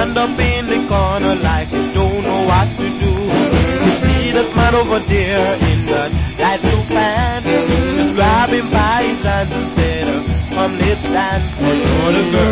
stand up in the corner like he don't know what to do. You see that man over there in that light blue pants, just grab him by his hands and said, come let's dance, 'cause you're the girl